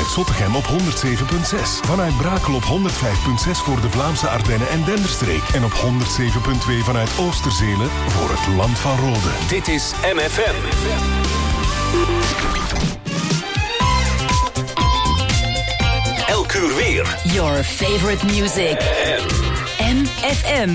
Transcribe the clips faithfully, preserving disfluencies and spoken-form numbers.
Zottegem op honderd zeven komma zes. Vanuit Brakel op honderd vijf komma zes voor de Vlaamse Ardennen en Denderstreek. En op honderd zeven komma twee vanuit Oosterzelen voor het Land van Rode. Dit is M F M. Elk uur weer. Your favorite music. M F M.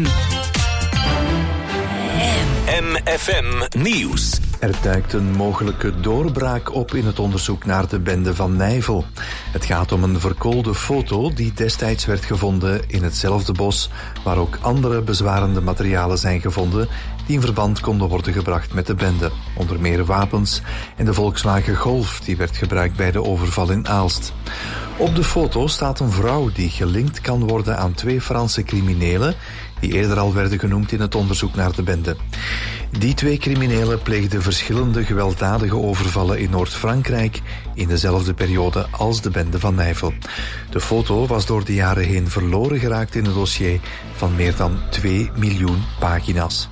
M F M Nieuws. Er duikt een mogelijke doorbraak op in het onderzoek naar de bende van Nijvel. Het gaat om een verkoolde foto die destijds werd gevonden in hetzelfde bos waar ook andere bezwarende materialen zijn gevonden die in verband konden worden gebracht met de bende. Onder meer wapens en de Volkswagen Golf die werd gebruikt bij de overval in Aalst. Op de foto staat een vrouw die gelinkt kan worden aan twee Franse criminelen die eerder al werden genoemd in het onderzoek naar de bende. Die twee criminelen pleegden verschillende gewelddadige overvallen in Noord-Frankrijk in dezelfde periode als de bende van Nijvel. De foto was door de jaren heen verloren geraakt in het dossier van meer dan twee miljoen pagina's.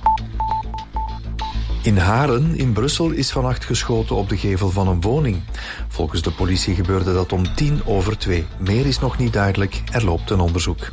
In Haren in Brussel is vannacht geschoten op de gevel van een woning. Volgens de politie gebeurde dat om tien over twee. Meer is nog niet duidelijk, er loopt een onderzoek.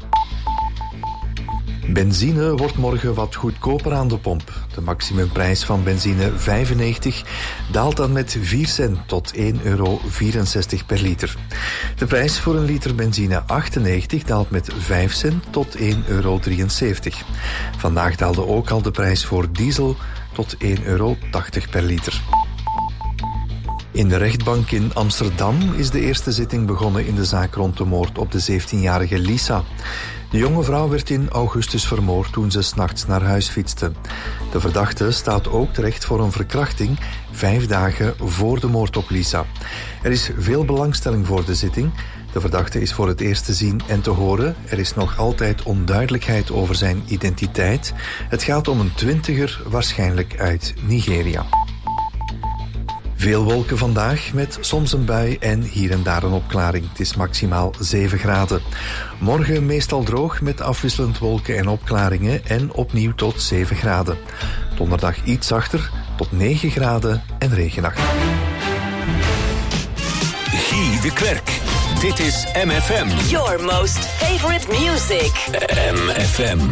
Benzine wordt morgen wat goedkoper aan de pomp. De maximumprijs van benzine vijfennegentig daalt dan met vier cent tot één euro vierenzestig per liter. De prijs voor een liter benzine achtennegentig daalt met vijf cent tot één euro drieënzeventig. Vandaag daalde ook al de prijs voor diesel tot één euro tachtig per liter. In de rechtbank in Amsterdam is de eerste zitting begonnen in de zaak rond de moord op de zeventienjarige Lisa. De jonge vrouw werd in augustus vermoord toen ze 's nachts naar huis fietste. De verdachte staat ook terecht voor een verkrachting vijf dagen voor de moord op Lisa. Er is veel belangstelling voor de zitting. De verdachte is voor het eerst te zien en te horen. Er is nog altijd onduidelijkheid over zijn identiteit. Het gaat om een twintiger, waarschijnlijk uit Nigeria. Veel wolken vandaag met soms een bui en hier en daar een opklaring. Het is maximaal zeven graden. Morgen meestal droog met afwisselend wolken en opklaringen en opnieuw tot zeven graden. Donderdag iets zachter tot negen graden en regenachtig. Guy de Klerk. Dit is M F M. Your most favorite music. M F M.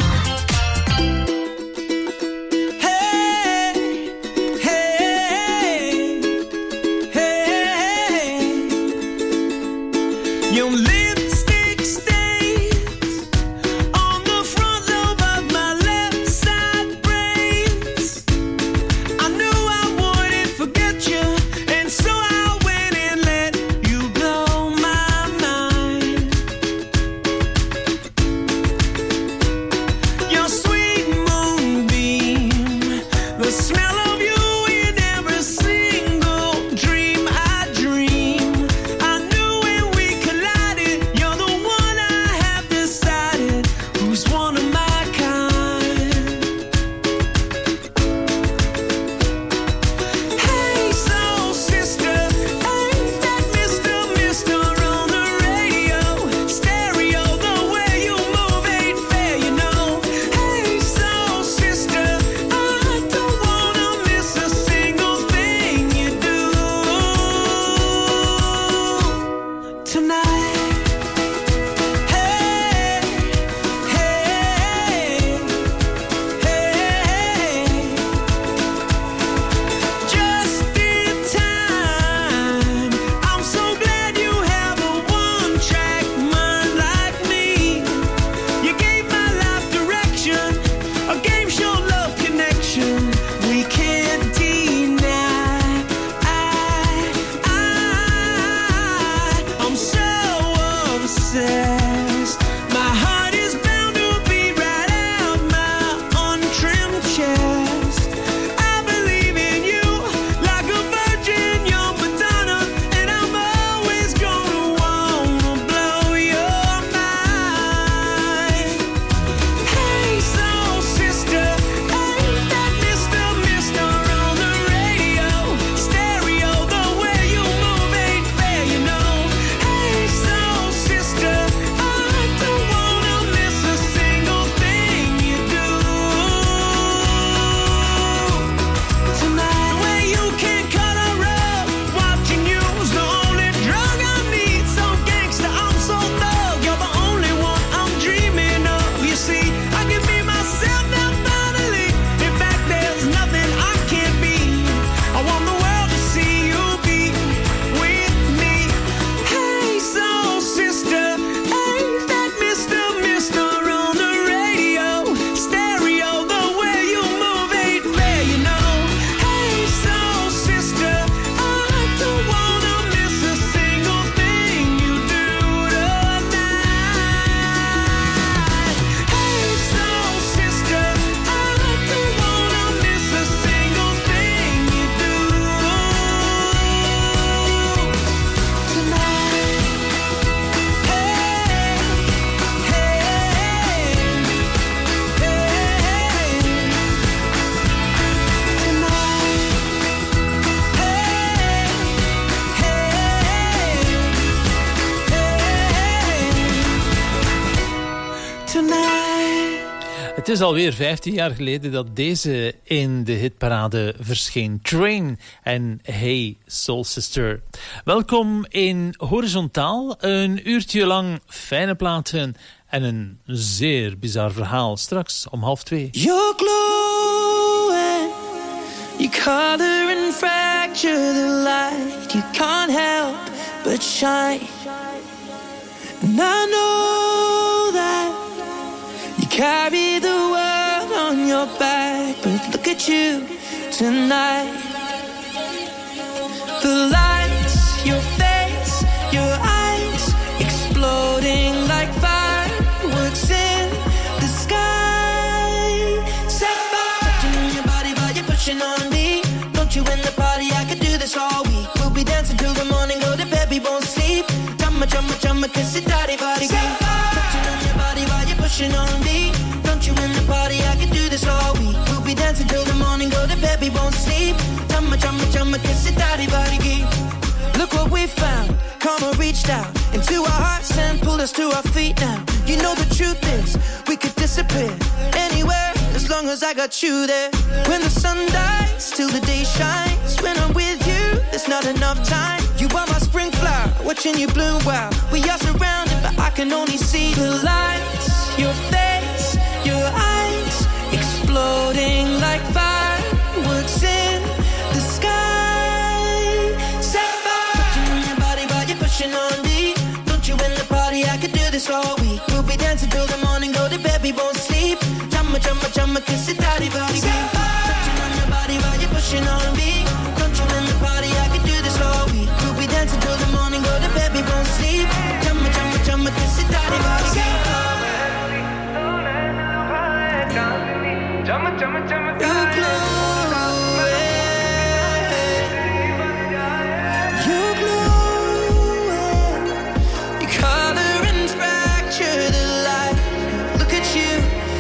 Het is alweer vijftien jaar geleden dat deze in de hitparade verscheen. Train en Hey Soul Sister. Welkom in Horizontaal. Een uurtje lang fijne platen en een zeer bizar verhaal. Straks om half twee. You're glowing, you color and fracture the light. You can't help but shine. And I know that you carry the world on your back, but look at you tonight. The lights, your face, your eyes, exploding like fireworks in the sky. Set fire, touching on your body while you're pushing on me. Don't you in the party, I could do this all week. We'll be dancing till the morning, go to bed, we won't sleep. Chumma, chumma, chumma, kiss it, daddy, body, girl. Touching on your body while you're pushing on me. Don't you in the party, I could do this all week. We'll be dancing till the morning, go to bed, we won't sleep. Chumma, chumma, chumma, kiss it, daddy, body, girl. Look what we found. Karma reached out into our hearts and pulled us to our feet now. You know the truth is, we could disappear anywhere as long as I got you there. When the sun dies, till the day shines. When I'm with you, there's not enough time. You are my spring flower, watching you bloom wild. We are surrounded, but I can only see the lights. Your face, your eyes, exploding like fireworks in the sky. Set fire, touching on your body while you're pushing on me. Don't you in the party, I could do this all week. We'll be dancing till the morning, go to bed, we won't sleep. Chumma, chumma, chumma, kiss it, daddy, body, girl. Touching on your body while you're pushing on me. Don't you in the party, I could do this all week. We'll be dancing till the morning, go to bed, we won't sleep. Chumma, chumma, chumma, kiss it, daddy, body, girl. You're glowing, you're glowing. You color and fracture the light. Look at you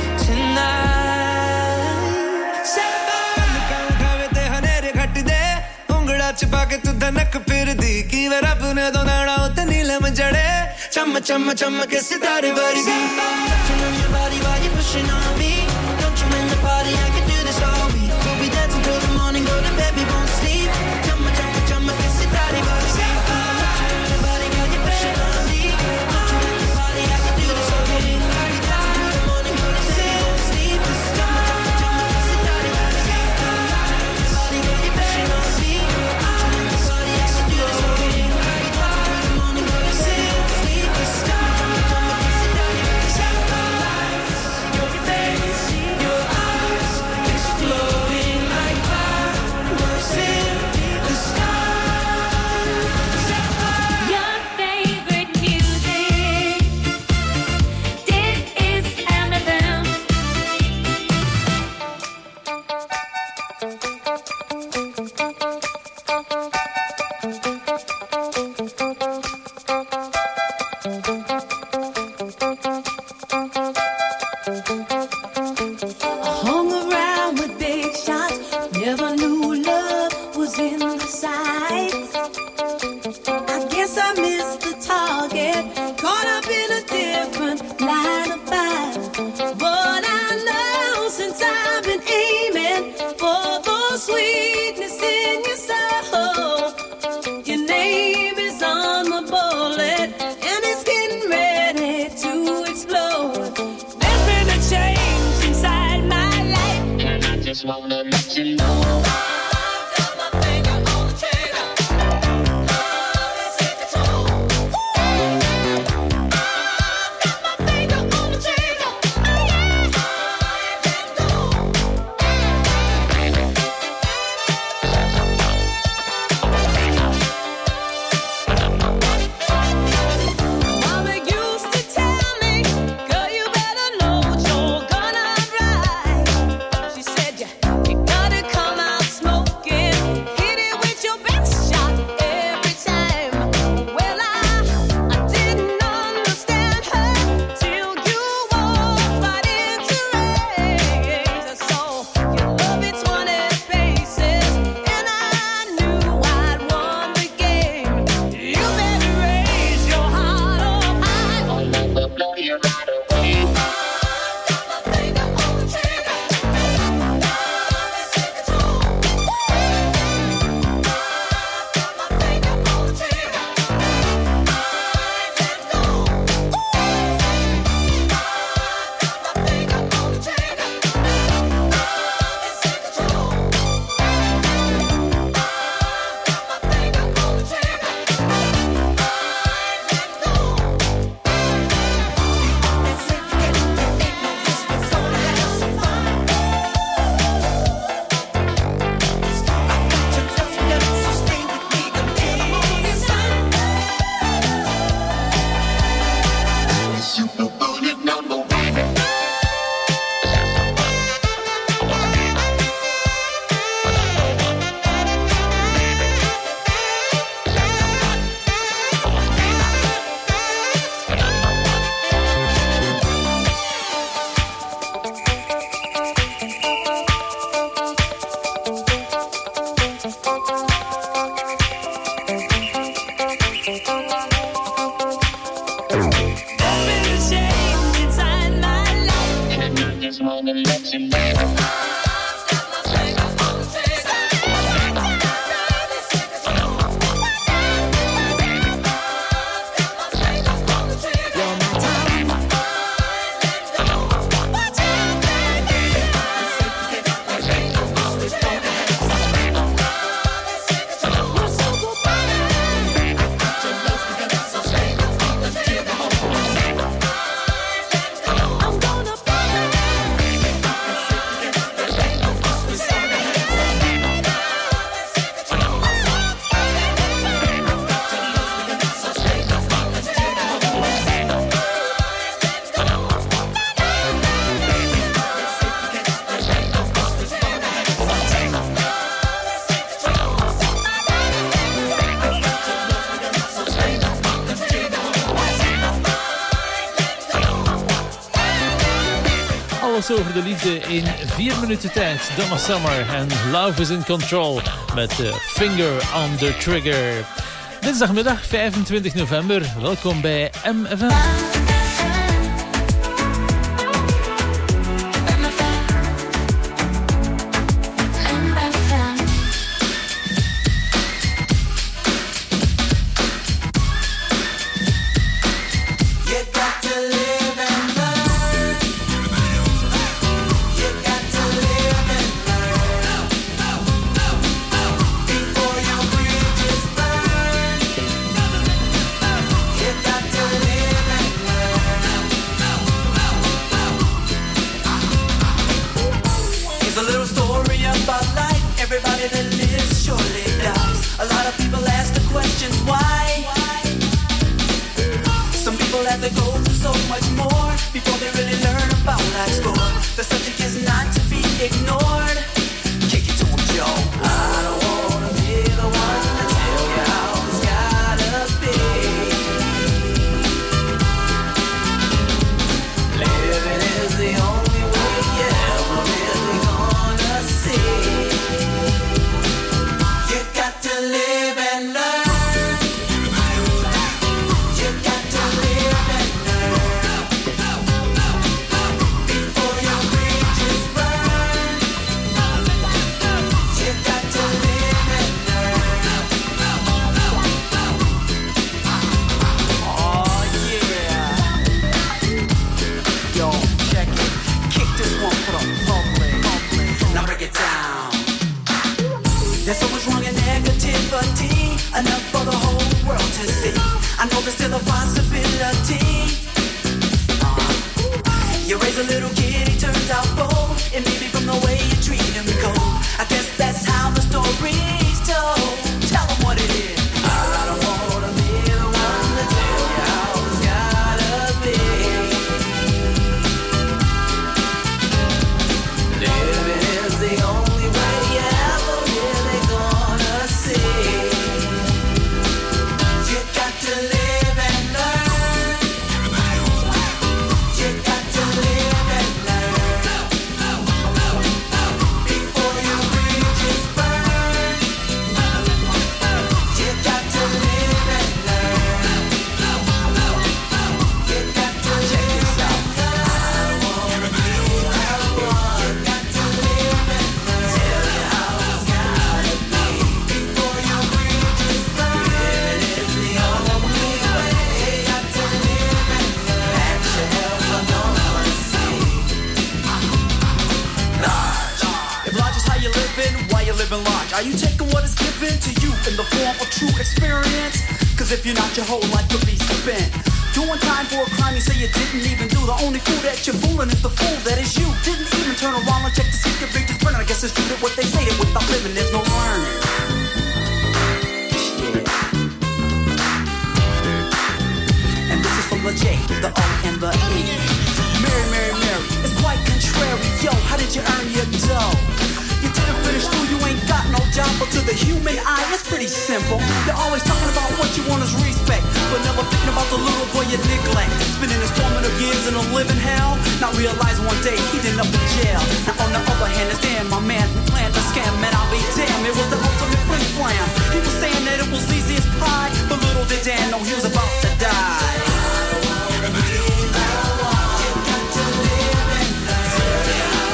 tonight. Set fire. उठावे ते हनेरे घट दे उंगड़ा छिपा के तू धनक फिर दी की वे रब ने दो नाड़ा उते नीलम जड़े Chumma, chumma, chumma, kiss it, daddy, body, girl. Touching on your body while you're pushing on me. Don't you in the party, I can do this all week. We'll be dancing till the morning, go to bed, we won't sleep. Chumma, chumma, chumma, kiss it, daddy, body, girl. Touching on your body while you're pushing on me. Don't you in the party, I can do this all week. We'll be dancing till the morning, go to bed, we won't sleep. Chumma, chumma, chumma, kiss it, daddy, body, girl. Touching on your body while you're pushing on me. Don't you in the party, I can do this all week. We'll be dancing till the morning, go to bed, we won't sleep. Chumma, chumma, chumma, kiss it, daddy, body, girl. Your face, your eyes, exploding like fireworks in the sky. Your favorite music. Dit is M F M. Hung around with big shots, never knew love was in the sights. I guess I missed the target, caught up in a different line of fire. But I know since I've been aiming for the sweetness in your soul, your name is on the bullet and it's getting ready to explode. There's been a change inside my life, and I just wanna let you know. I've got my finger on the trigger. Love is in control. I've got my finger on the trigger. Yeah, let go. Mama used to tell me, girl, you better know what you're gonna ride. She said you, you gotta come Over de liefde in vier minuten tijd. Donna Summer en Love is in Control met uh, Finger on the Trigger. Dinsdagmiddag vijfentwintig november. Welkom bij M F M. Are you taking what is given to you in the form of true experience? Cause if you're not, your whole life could be spent doing time for a crime you say you didn't even do. The only fool that you're fooling is the fool that is you. Didn't even turn around and check to see your biggest burner. I guess it's true that what they say, that without living there's no learning. Yeah. And this is from the J, the O, and the E. Mary, Mary, Mary, it's quite contrary. Yo, how did you earn your dough? You didn't finish school, you ain't got no job. But to the human eye, it's pretty simple. You're always talking about what you want is respect, but never thinking about the little boy you neglect. Spending his formative years in a living hell, not realizing one day he'd end up in jail. Now on the other hand, it's Dan, my man, who planned the scam. Man, I'll be damned, it was the ultimate flim flam. He was saying that it was easy as pie, but little did Dan know he was about to die. I don't wanna be the one. You got to live in love.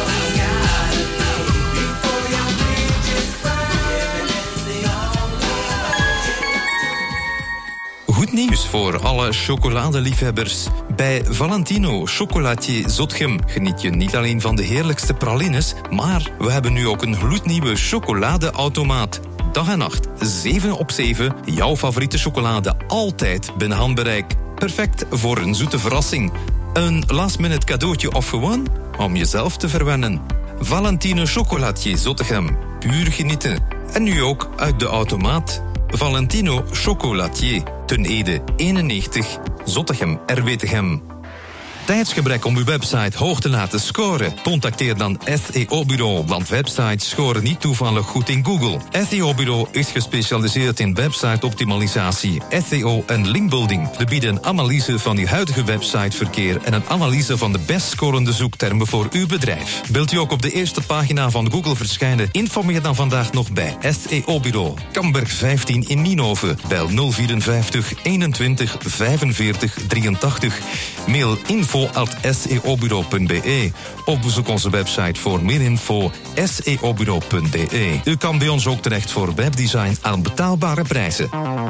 Goed nieuws voor alle chocoladeliefhebbers. Bij Valentino Chocolatier Zotgem geniet je niet alleen van de heerlijkste pralines, maar we hebben nu ook een gloednieuwe chocoladeautomaat. Dag en nacht, zeven op zeven, jouw favoriete chocolade altijd binnen handbereik. Perfect voor een zoete verrassing. Een last-minute cadeautje of gewoon om jezelf te verwennen. Valentino Chocolatier Zottegem. Puur genieten. En nu ook uit de automaat. Valentino Chocolatier. Ten Ede eenennegentig. Zottegem, R W Tegem. Tijdsgebrek om uw website hoog te laten scoren? Contacteer dan S E O-bureau, want websites scoren niet toevallig goed in Google. S E O-bureau is gespecialiseerd in website-optimalisatie, S E O en linkbuilding. We bieden een analyse van uw huidige websiteverkeer en een analyse van de best scorende zoektermen voor uw bedrijf. Wilt u ook op de eerste pagina van Google verschijnen? Informeer dan vandaag nog bij S E O-bureau. Kamberg vijftien in Nienhoven. Bel nul vierenvijftig eenentwintig vijfenveertig drieëntachtig. Mail info at s e o bureau punt b e of bezoek onze website voor meer info s e o bureau punt b e. U kan bij ons ook terecht voor webdesign aan betaalbare prijzen.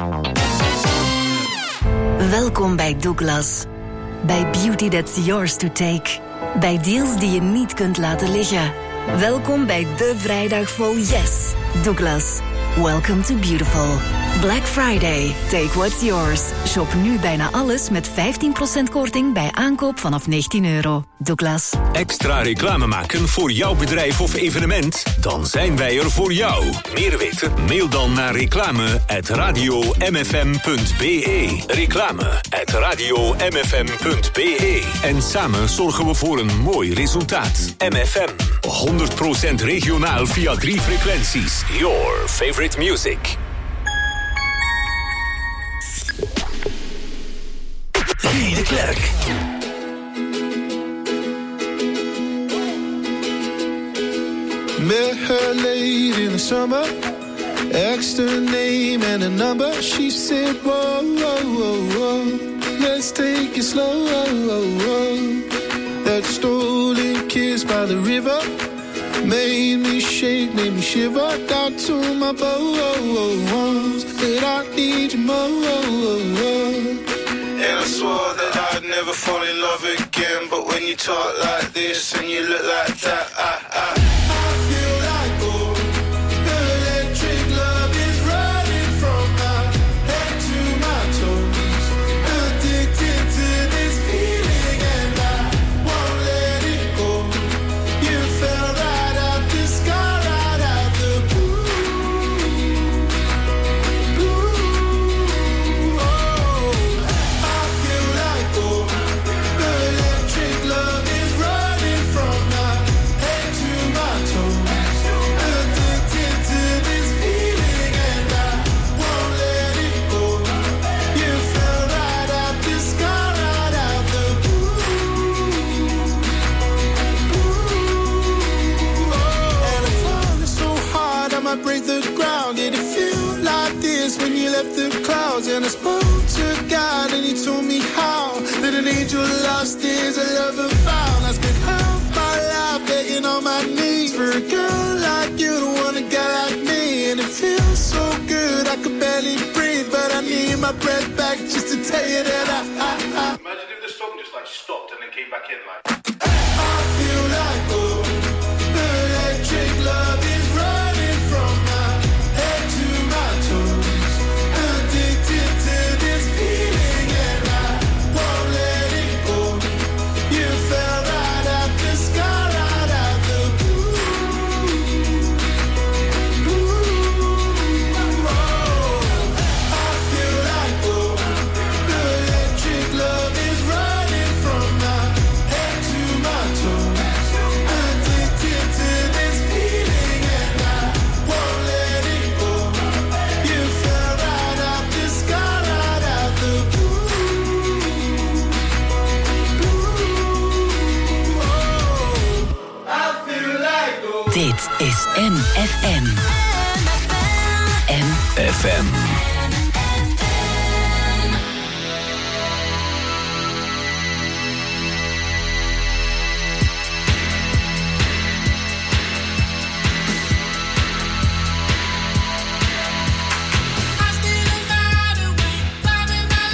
Welkom bij Douglas. Bij Beauty That's Yours to Take. Bij deals die je niet kunt laten liggen. Welkom bij de vrijdag vol Yes. Douglas. Welcome to Beautiful. Black Friday. Take what's yours. Shop nu bijna alles met vijftien procent korting bij aankoop vanaf negentien euro. Douglas. Extra reclame maken voor jouw bedrijf of evenement? Dan zijn wij er voor jou. Meer weten? Mail dan naar reclame at radio m f m punt b e. Reclame at radio m f m punt b e. En samen zorgen we voor een mooi resultaat. M F M. honderd procent regionaal via drie frequenties. Your favorite music. Guy de Klerk. Met her late in the summer, asked her name and a number. She said, whoa, whoa, whoa, whoa, let's take it slow. That stolen kiss by the river made me shake, made me shiver. Got to my bones, that I need you more. And I swore that I'd never fall in love again. But when you talk like this and you look like that, I, I, I feel like gold. The electric love is running from my head to my toes. Addicted to this feeling and I won't let it go. You fell right out the sky, right out the blue. Blue, oh. I feel like gold. The electric love is running from my head to my toes. Addicted to this feeling and I won't let it go. You fell right out the sky, right out the blue. Blue, oh. And I'm falling so hard I might break the ground. Did it feel like this when you left the clouds? And I spoke to God and he told me how that an angel lost is a lover found. I spent half my life begging on my knees for a girl like you to want a guy like me. And it feels so good I could barely breathe, but I need my breath back just to tell you that I, I, I Imagine if the song just like stopped and then came back in like. I feel like gold. The electric love is running from my head to my toes. Addicted to this feeling and I won't let it go. You fell right out the sky, right out the blue. Blue, oh. I feel like gold. The electric love is running from my head to my toes. Addicted to this feeling and I won't let it go. You fell right out the sky, right out the blue. Blue, oh. I feel like gold. Dit is M F M. M F M. I still got away, loving my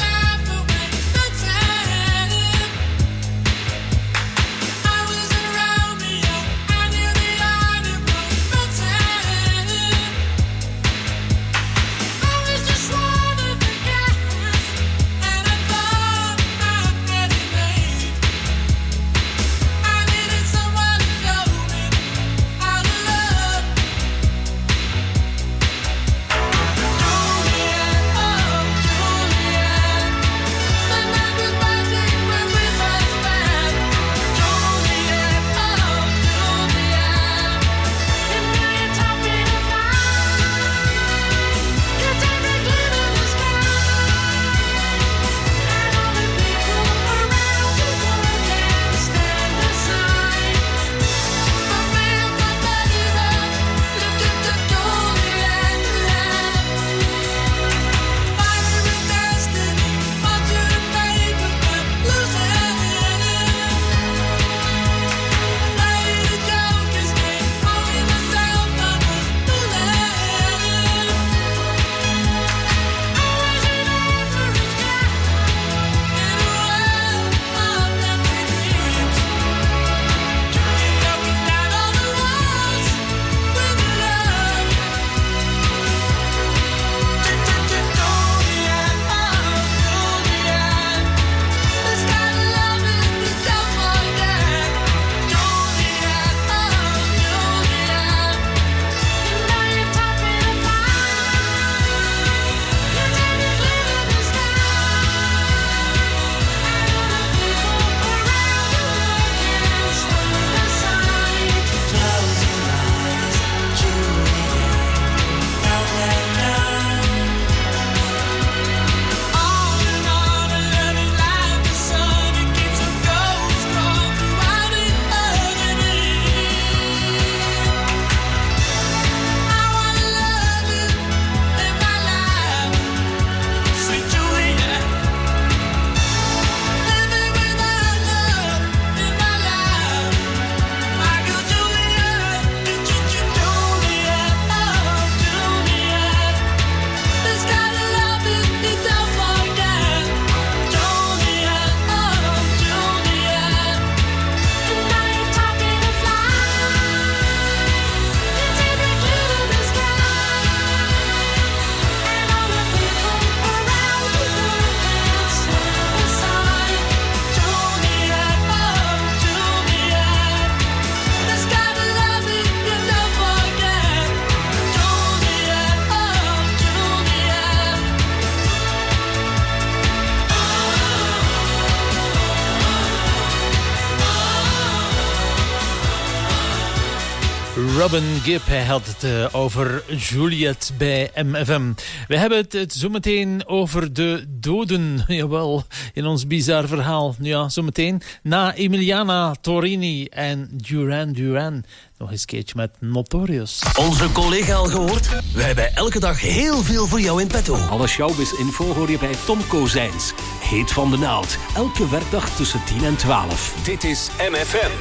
Robin Gibb, hij had het uh, over Juliet bij M F M. We hebben het, het zometeen over de doden. Jawel, in ons bizar verhaal. Ja, zometeen na Emiliana Torini en Duran Duran. Nog eens een keertje met Notorious. Onze collega al gehoord? Wij hebben elke dag heel veel voor jou in petto. Alle showbiz-info hoor je bij Tom Kozijns. Heet van de naald. Elke werkdag tussen tien en twaalf. Dit is M F M.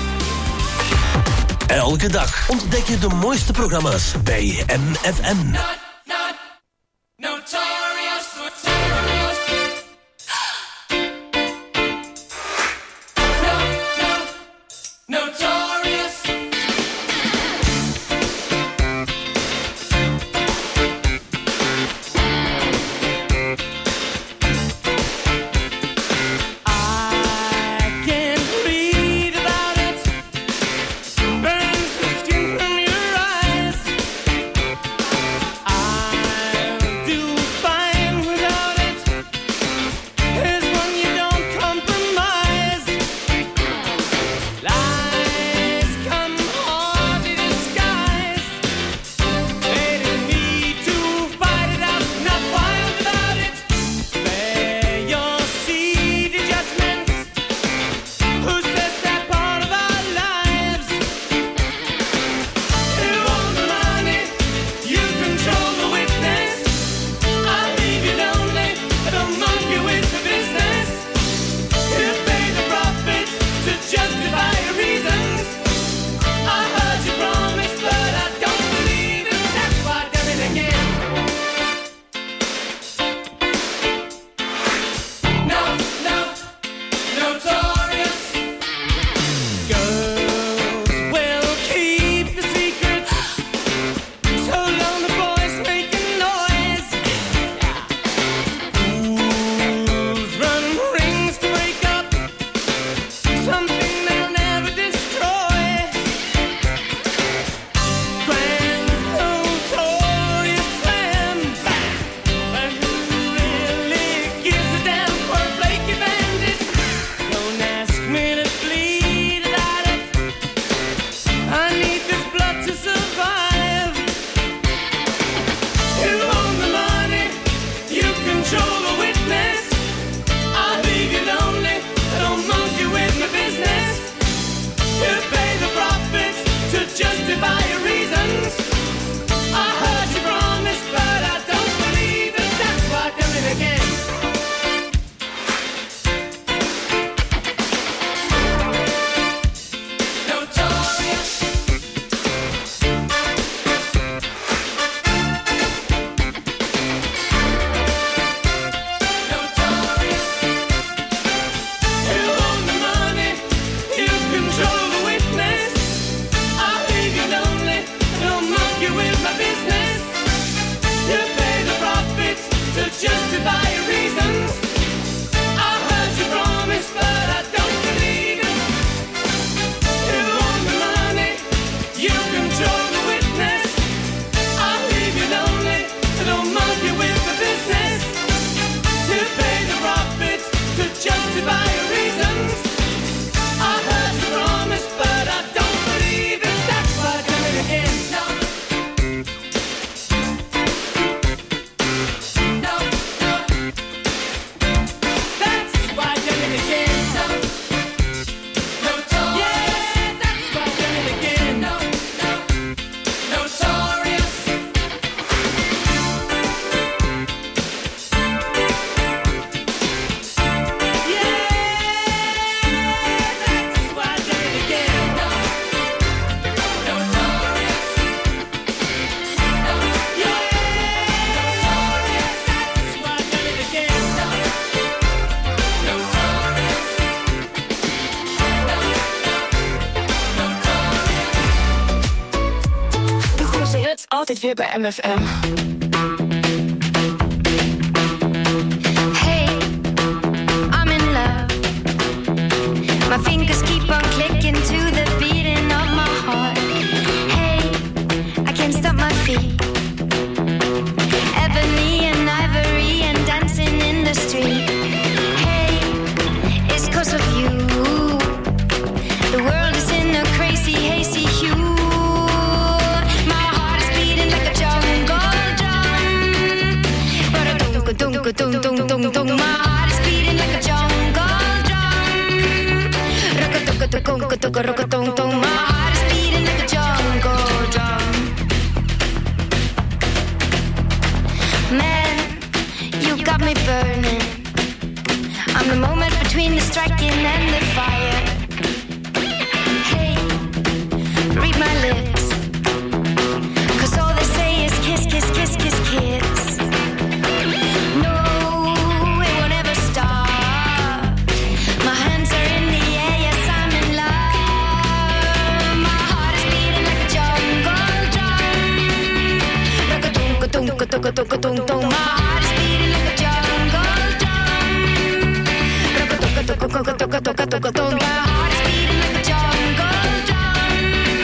Elke dag ontdek je de mooiste programma's bij M F M. Not, not, notorious, notorious. No, no, notorious. Altijd weer bij M F M. Hey, I'm in love. My fingers keep on clicking to the beating of my heart. Hey, I can't stop my feet. Ebony and ivory and dancing in the street. Hey, it's 'cause of you. The world is in a crazy, hazy hue. toka roka tong tong. My heart is beating like a jungle drum. Man, you got me burning. I'm the moment between the striking and the fire. Hey, read my lips, 'cause all they say is kiss, kiss, kiss, kiss, kiss. No, it won't ever stop. My hands are in the air, yes, I'm in love. My heart is beating like a jungle drum. Rock-a-tunk-a-tunk-a-tunk-a-tunk-a-tunk-a-tunk. My heart is beating like a jungle drum. Rock-a-tunk-a-tunk-a-tunk-a-tunk-a-tunk. My heart is beating like a jungle drum.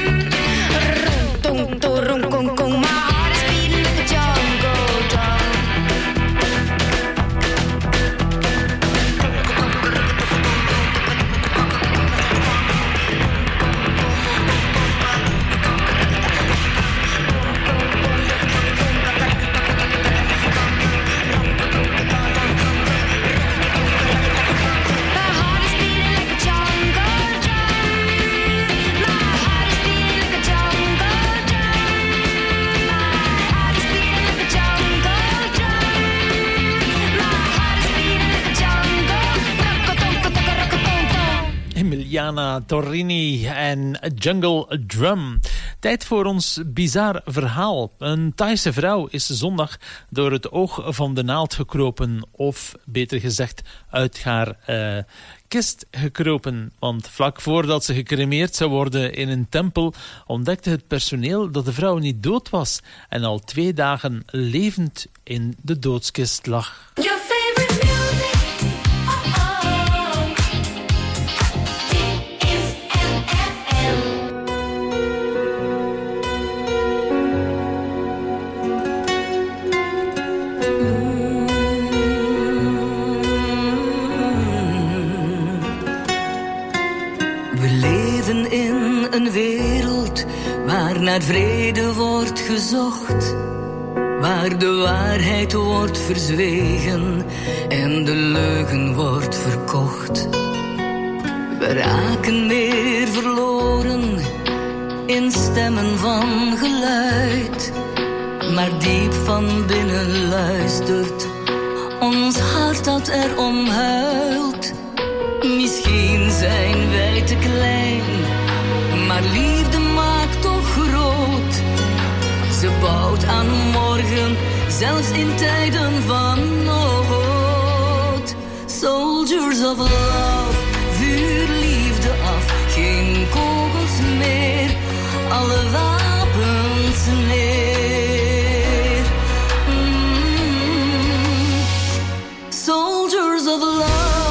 Rum-tung-tung-rum-kung-kung. My heart is beating like a jungle drum. Emiliana Torrini en Jungle Drum. Tijd voor ons bizar verhaal. Een Thaise vrouw is zondag door het oog van de naald gekropen. Of beter gezegd uit haar uh, kist gekropen. Want vlak voordat ze gecremeerd zou worden in een tempel ontdekte het personeel dat de vrouw niet dood was en al twee dagen levend in de doodskist lag. Your favorite music. Een wereld waar naar vrede wordt gezocht, waar de waarheid wordt verzwegen en de leugen wordt verkocht. We raken meer verloren in stemmen van geluid, maar diep van binnen luistert ons hart dat erom huilt. Misschien zijn wij te klein, maar liefde maakt toch groot. Ze bouwt aan morgen, zelfs in tijden van nood. Soldiers of love, vuur liefde af. Geen kogels meer, alle wapens neer. Mm. Soldiers of love.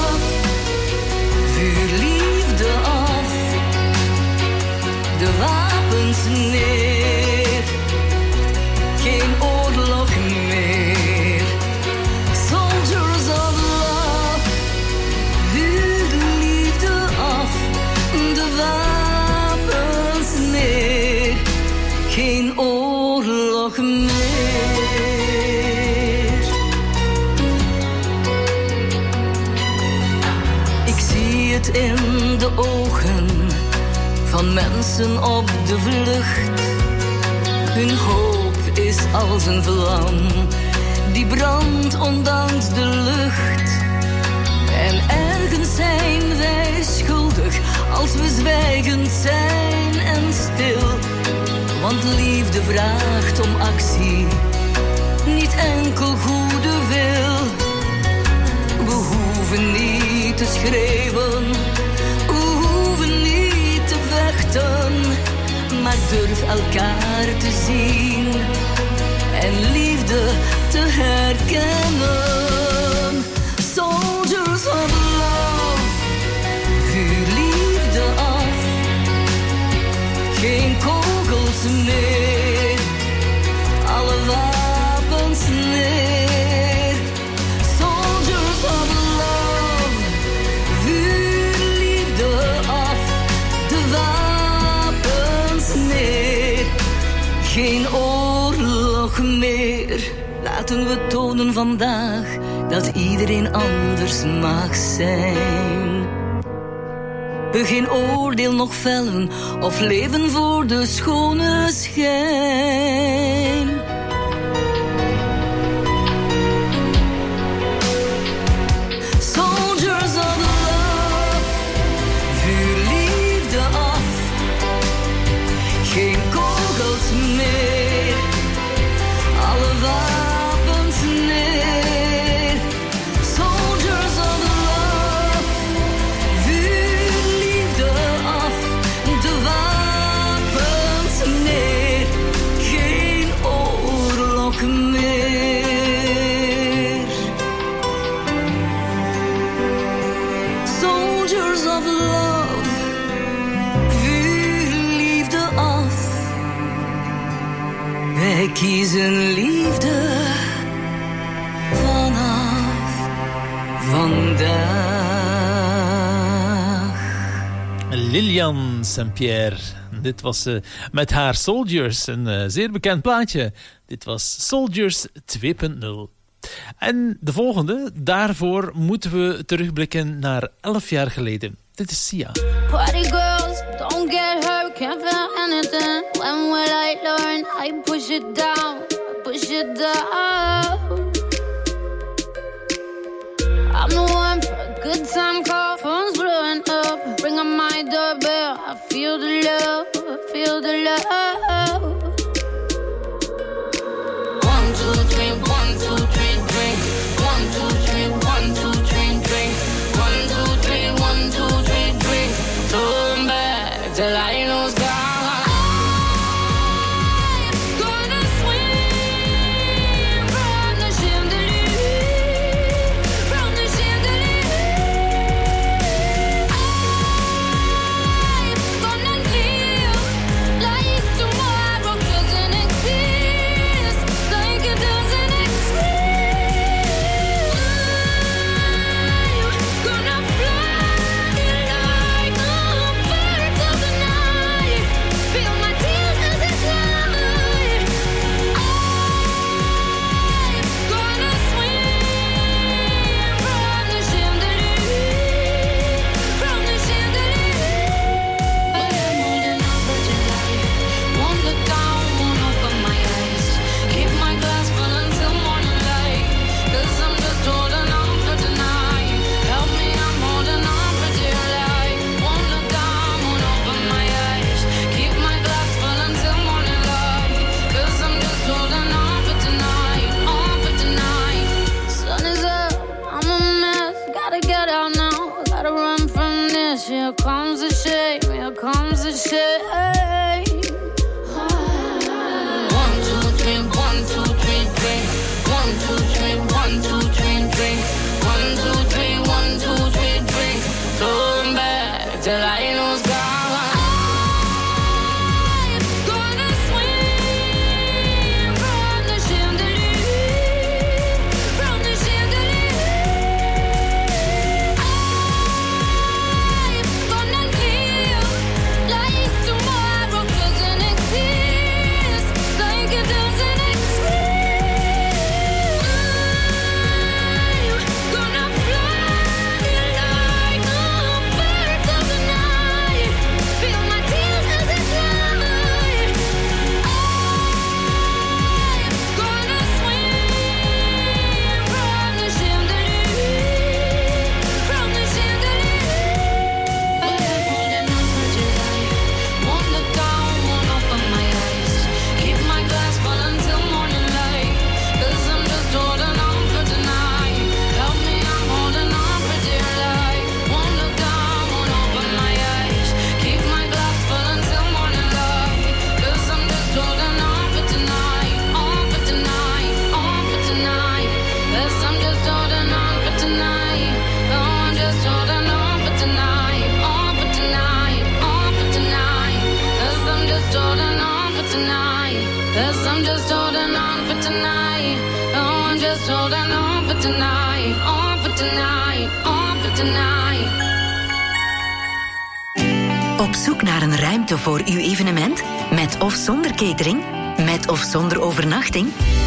De wapens neer, geen oorlog meer. Soldiers of love, vuur liefde af. De wapens neer, geen oorlog meer. Ik zie het in de ogen van mensen op de vlucht. Hun hoop is als een vlam die brandt ondanks de lucht. En ergens zijn wij schuldig als we zwijgend zijn en stil. Want liefde vraagt om actie, niet enkel goede wil. We hoeven niet te schreeuwen, maar durf elkaar te zien en liefde te herkennen. Soldiers of love, vuur liefde af. Geen kogels meer, alle wapens neer. Soldiers of love, vuur liefde af. De wapens neer, geen oorlog meer. Laten we tonen vandaag dat iedereen anders mag zijn. geen oordeel nog vellen of leven voor de schone schijn. Soldiers of love, vuur liefde af, geen kogels meer, alle wapens neer. Soldiers of love, vuur liefde af, de wapens neer, geen oorlog meer. Soldiers of love, vuur liefde af. Wij kiezen liefde vanaf vandaag. Lilian Saint-Pierre. Dit was uh, met haar Soldiers, een uh, zeer bekend plaatje. Dit was Soldiers twee punt nul. En de volgende, daarvoor moeten we terugblikken naar elf jaar geleden. Dit is Sia. Party girls, don't get hurt, can't feel anything. When will I learn? I push it down, push it down. I'm the one for a good time call, phone's blowing up. Ring on my doorbell, I feel the love, I feel the love. One, two, three, one, two, three, drink. One, two, three, one, two, three, drink. One, two, three, one, two, three, drink. Turn back till I lose God. Here comes the shame, here comes the shame. One, two, three, one, two, three, drink. One, two, three, one, two, three, drink. One, two, three, one, two, three, drink. Turn back till I lose God. Op zoek naar een ruimte voor uw evenement? Met of zonder catering? Met of zonder overnachting?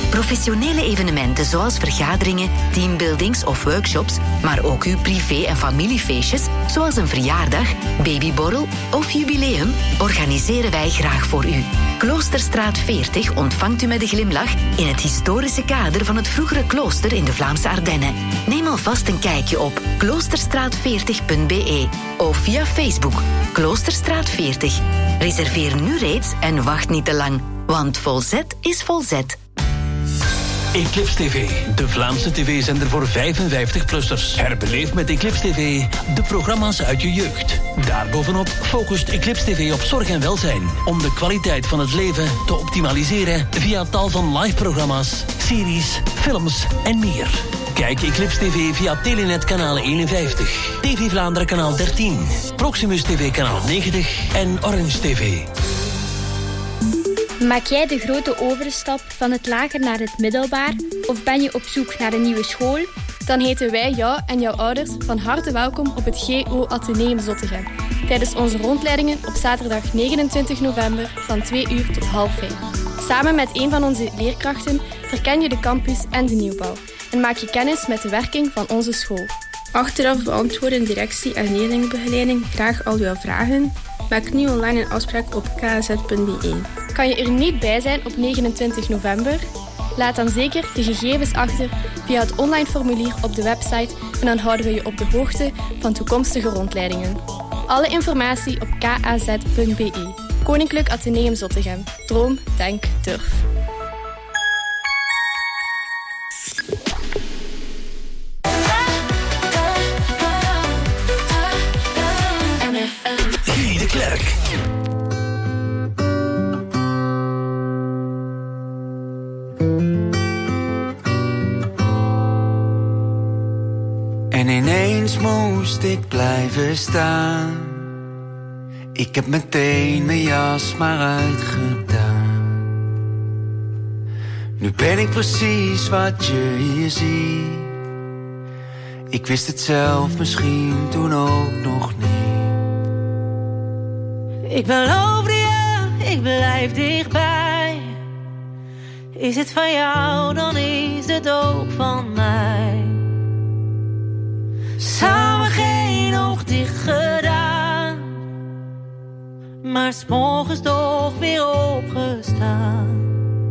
Professionele evenementen zoals vergaderingen, teambuildings of workshops, maar ook uw privé- en familiefeestjes, zoals een verjaardag, babyborrel of jubileum, organiseren wij graag voor u. Kloosterstraat veertig ontvangt u met een glimlach in het historische kader van het vroegere klooster in de Vlaamse Ardennen. Neem alvast een kijkje op kloosterstraat veertig punt b e of via Facebook Kloosterstraat veertig. Reserveer nu reeds en wacht niet te lang, want volzet is volzet. Eclipse T V, de Vlaamse tv-zender voor vijfenvijftig-plussers. Herbeleef met Eclipse T V de programma's uit je jeugd. Daarbovenop focust Eclipse T V op zorg en welzijn, om de kwaliteit van het leven te optimaliseren via tal van live-programma's, series, films en meer. Kijk Eclipse T V via Telenet kanaal eenenvijftig, T V Vlaanderen kanaal dertien, Proximus T V kanaal negentig en Orange T V. Maak jij de grote overstap van het lager naar het middelbaar? Of ben je op zoek naar een nieuwe school? Dan heten wij jou en jouw ouders van harte welkom op het G O Atheneum Zottegem. Tijdens onze rondleidingen op zaterdag negenentwintig november van twee uur tot half vijf. Samen met een van onze leerkrachten verken je de campus en de nieuwbouw. En maak je kennis met de werking van onze school. Achteraf beantwoorden directie en leerlingenbegeleiding graag al uw vragen. Maak nu online een afspraak op k z punt b e. Kan je er niet bij zijn op negenentwintig november? Laat dan zeker je gegevens achter via het online formulier op de website en dan houden we je op de hoogte van toekomstige rondleidingen. Alle informatie op k a z punt b e. Koninklijk Atheneum Zottegem. Droom, denk, durf. Guy de Klerk. En ineens moest ik blijven staan. Ik heb meteen mijn jas maar uitgedaan. Nu ben ik precies wat je hier ziet. Ik wist het zelf misschien toen ook nog niet. Ik beloof je, ik blijf dichtbij. Is het van jou, dan is het ook van mij. Samen geen oog dicht gedaan, maar 's morgens toch weer opgestaan.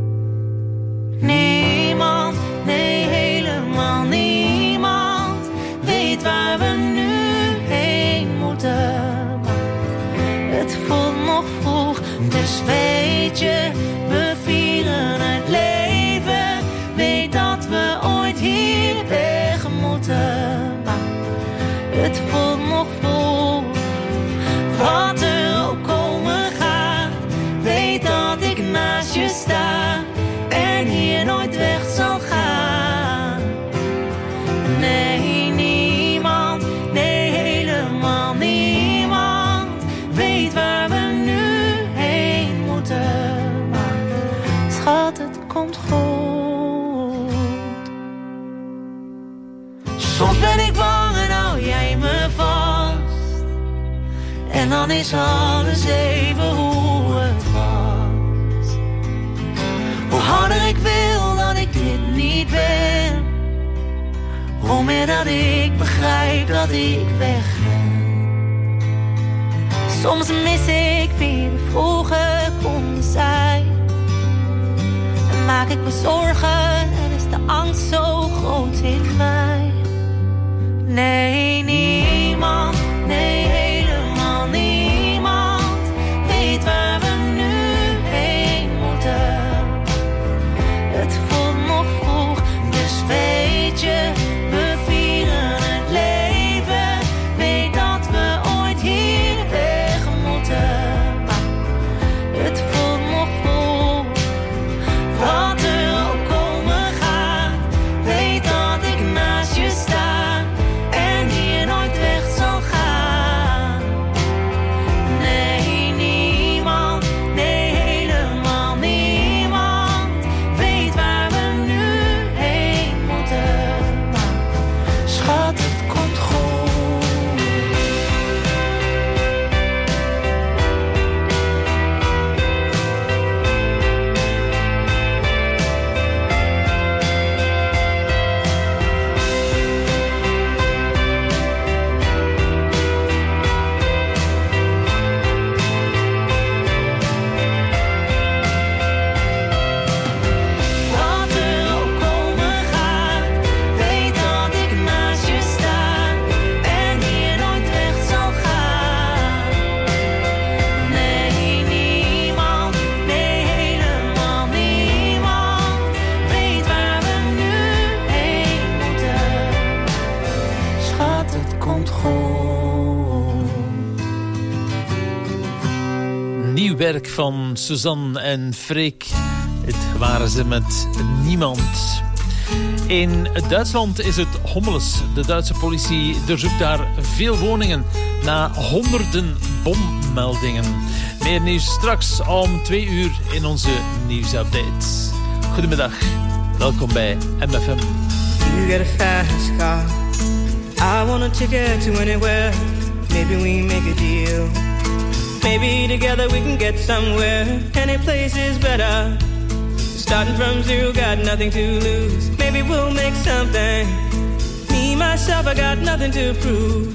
Niemand, nee helemaal niemand, weet waar we nu heen moeten. Maar het voelt nog vroeg, dus weet je, we vieren het leven. Weet dat we ooit hier weg moeten. Het voelt nog vol, wat er ook komen gaat. Weet dat ik naast je sta en hier nooit weg zal gaan. Nee, niemand, nee helemaal niemand, weet waar we nu heen moeten. Maar schat, het komt goed. Soms ben ik bang en hou jij me vast. En dan is alles even hoe het was. Hoe harder ik wil dat ik dit niet ben, hoe meer dat ik begrijp dat ik weg ben. Soms mis ik wie we vroeger konden zijn. En maak ik me zorgen en is de angst zo groot in mij. Nee, niemand, nee helemaal niemand, weet waar we nu heen moeten. Het voelt nog vroeg, dus weet je, we vieren het leven. Weet dat we ooit hier weg moeten. Maar het voelt nog vroeg, wat er ook komen gaat. Weet dat ik naast je sta en hier nooit werk van Suzanne en Freek. Het waren ze met Niemand. In Duitsland is het hommeles. De Duitse politie doorzoekt daar veel woningen na honderden bommeldingen. Meer nieuws straks om twee uur in onze nieuwsupdate. Goedemiddag, welkom bij M F M. You get a fast car, I want a ticket to anywhere. Maybe we make a deal. Maybe together we can get somewhere. Any place is better. Starting from zero, got nothing to lose. Maybe we'll make something. Me, myself, I got nothing to prove.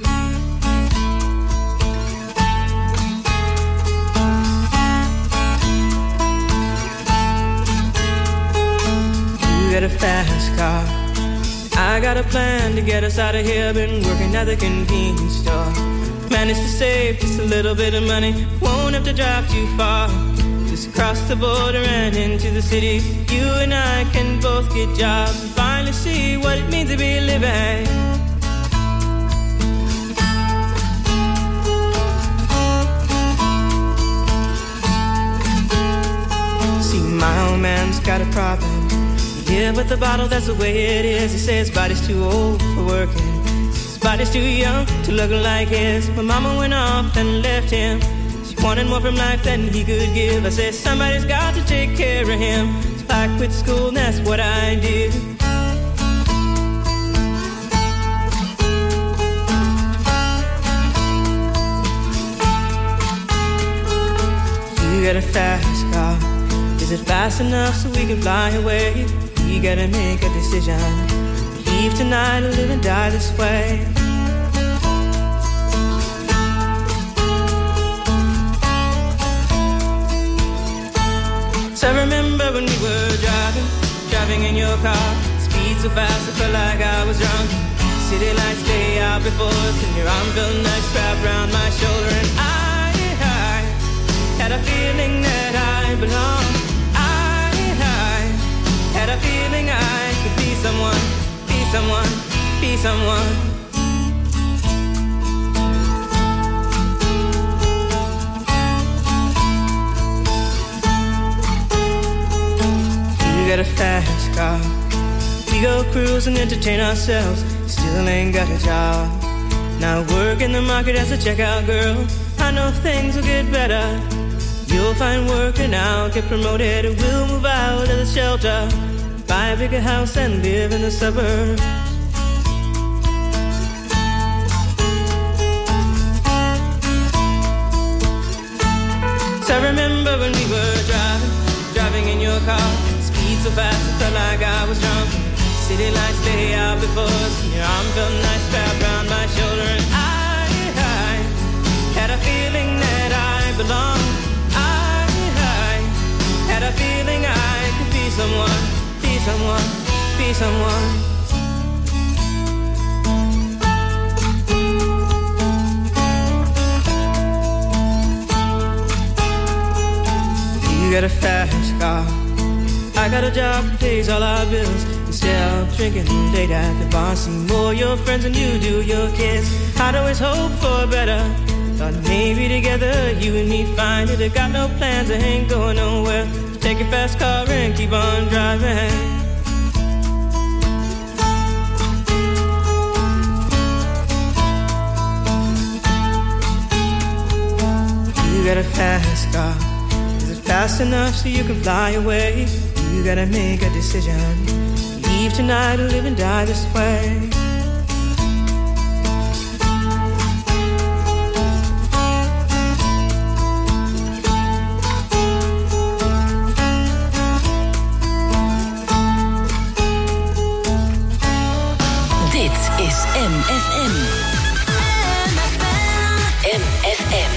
You got a fast car, I got a plan to get us out of here. Been working at the convenience store. Managed to save just a little bit of money. Won't have to drive too far. Just cross the border and into the city. You and I can both get jobs and finally see what it means to be living. See, my old man's got a problem. Yeah, with the bottle, that's the way it is. He says his body's too old for working. His body's too young to look like his. My mama went off and left him. Wanted more from life than he could give. I said somebody's got to take care of him. So I quit school and that's what I did. You got a fast car. Is it fast enough so we can fly away? We gotta make a decision. Leave tonight or live and die this way. I remember when we were driving, driving in your car. Speed so fast, I felt like I was drunk. City lights lay out before us, and your arm felt nice wrapped around my shoulder. And I, I had a feeling that I belonged. I, I had a feeling I could be someone, be someone, be someone. We got a fast car. We go cruise and entertain ourselves. Still ain't got a job. Now work in the market as a checkout girl. I know things will get better. You'll find work and I'll get promoted. We'll move out of the shelter, buy a bigger house and live in the suburbs. So I remember when we were driving, driving in your car. So fast, it felt like I was drunk. City lights lay out before us, and your arm felt nice wrapped around my shoulder. And I, I had a feeling that I belonged. I, I had a feeling I could be someone, be someone, be someone. You got a fast car, I got a job that pays all our bills. Instead of drinking late at the bar, see more your friends than you do your kids. I'd always hope for better. Thought maybe together you and me find it. I got no plans, I ain't going nowhere. So take your fast car and keep on driving. You got a fast car. Is it fast enough so you can fly away? You gotta make a decision. Leave tonight or live and die this way. Dit is M F M. M F M.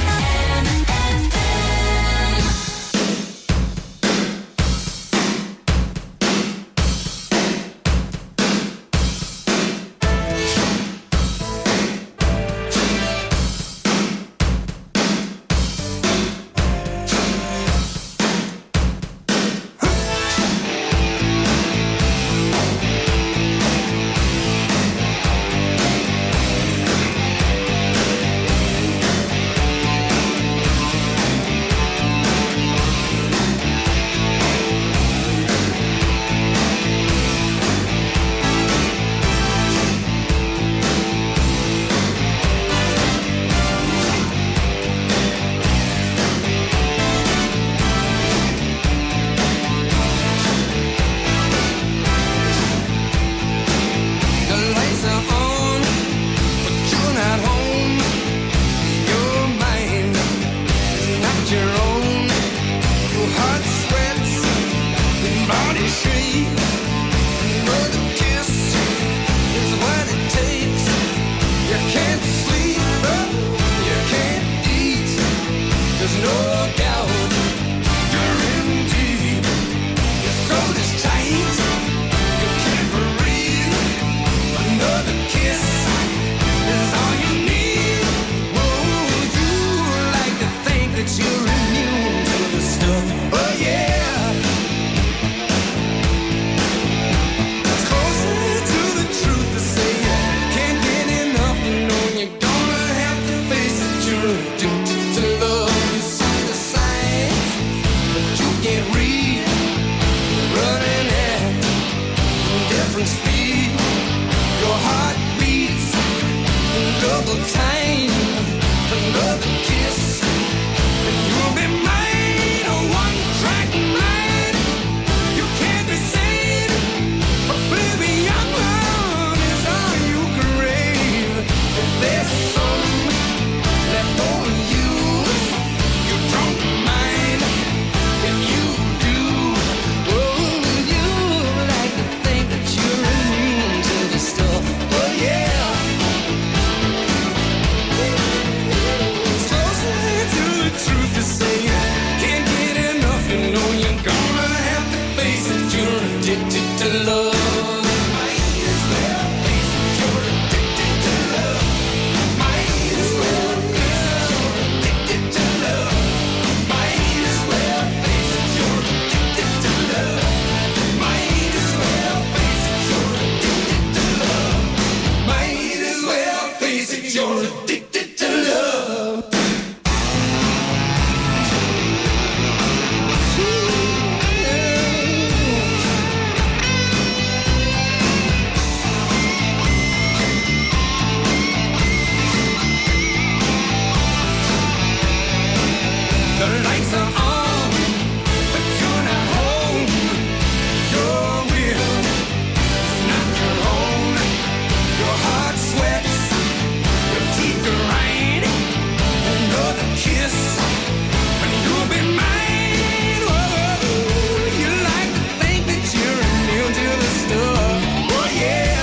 time. Another kiss, and you'll be mine. A one-track mind. You can't be sane, but baby, young love is all you crave. If there's some left for you, you don't mind. If you do, oh, you like to think that you're immune to the stuff. Oh yeah. It's closer to the truth to say can't get enough. You know you're gonna have to face it. You're addicted to love. Might as well face it. You're addicted to love. Might as well face it. You're addicted to love. Might as well face it. You're addicted to love. Might as well face it. You're addicted to love. Might as well face it. You're addicted to love. The lights are on, but you're not home. Your will is not your own. Your heart sweats, your teeth grind. Another kiss, and you'll be mine. Whoa, you like to think that you're immune to the stuff. Oh yeah.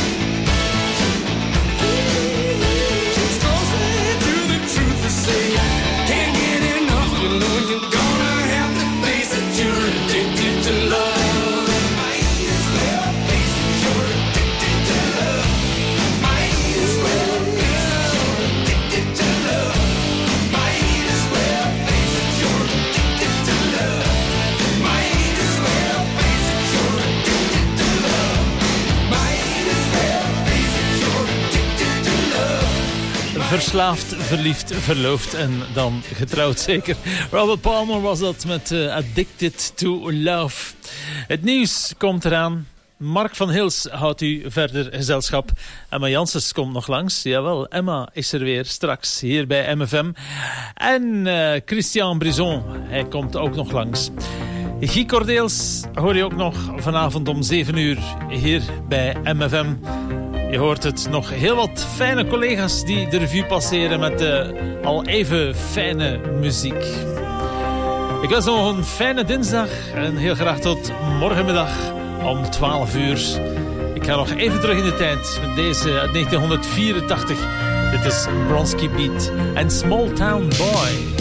It's closer to the truth to say can't get enough. You know you're gonna have to face it. You're addicted to love. Might as well face it. You're addicted to love. Might as well face it. You're addicted to love. Might as well face it. You're addicted to love. Might as well face it. You're addicted to love. Might as well face it. You're addicted to love. Verslaafd, verliefd, verloofd en dan getrouwd zeker. Robert Palmer was dat met uh, Addicted to Love. Het nieuws komt eraan. Mark van Hils houdt u verder gezelschap. Emma Janssens komt nog langs. Jawel, Emma is er weer straks hier bij M F M. En uh, Christian Brison, hij komt ook nog langs. Guy Cordeels hoor je ook nog vanavond om zeven uur hier bij M F M. Je hoort het, nog heel wat fijne collega's die de revue passeren met uh, al even fijne muziek. Ik wens nog een fijne dinsdag en heel graag tot morgenmiddag om twaalf uur. Ik ga nog even terug in de tijd met deze uit negentien vierentachtig. Dit is Bronski Beat en Small Town Boy.